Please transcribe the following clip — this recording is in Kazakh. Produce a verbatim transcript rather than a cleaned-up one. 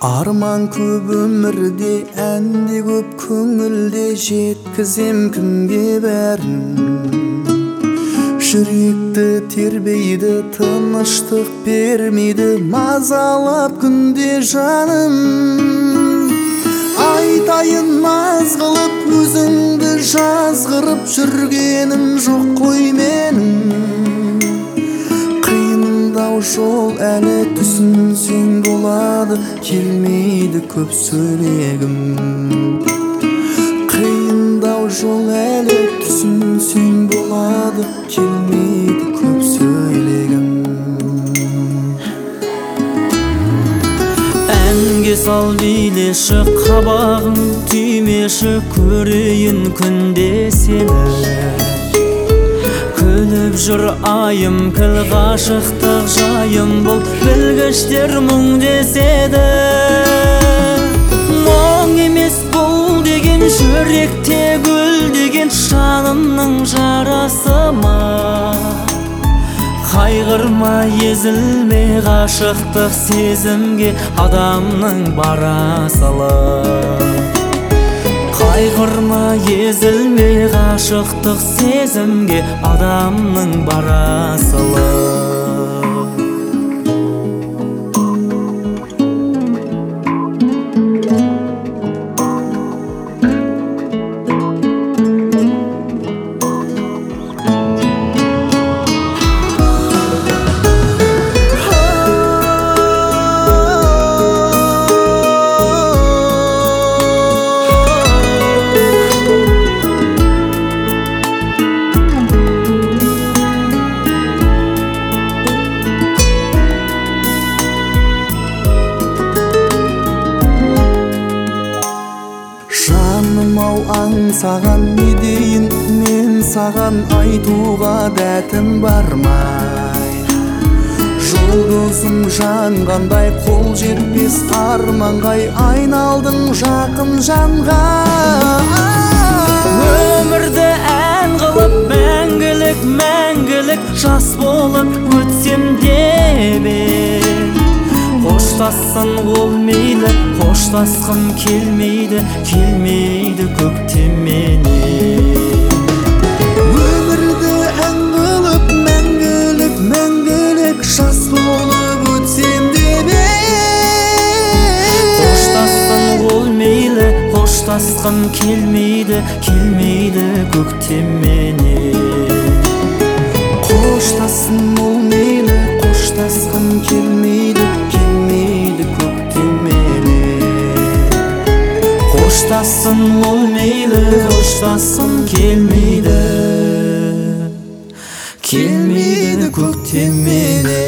Arman көп өмірде, әнде көп көңілде, жеткізем кімге бәрін. Жүректі тербейді, тыныштық бермейді, мазалап күнде жаным. Айтайын наз қылып, өзіңді жазғырып, жүргенім жоқ қой менің. Қиындау жол әлі түсінсең болады, келмейді көп сөйлегім. Қиындау жол әлі түсінсең болады, келмейді көп сөйлегім. Әнге сал билеші, қабағың түймеші, көрейін күнде сені. Күліп жүр айым, кіл ғашықтық жайым бұл, білгіштер мұң деседі. Мұң емес бұл деген, жүректе гүл деген, жанымның жарасы ма? Қайғырма, езілме, ғашықтық сезімге адамның бара салы. Қайғырма, езілме, ғашықтық сезімге адамның бара салы. Жаным-ау, аңсаған не дейін, мен саған айтуға дәтім бармай. Жұлдызым жанғандай, қол жетпес арманғай, айналдың жақын жанға. Өмірді ән қылып, мәңгілік, мәңгілік жас болып өтсем деп ең. Қоштассын ол мейлі, қоштасқым келмейді, келмейді көктеменен. Өмірді ән қылып, мәңгілік, мәңгілік жас болып өтсем деп ең. Қоштассын ол мейлі, қоштасқым келмейді, келмейді көктеменен. Қоштассын ол мейлі, қоштасқым келмейді, келмейді көктеменен. Қоштассын ол мейлі, қоштасқым келмейді, келмейді көктеменен.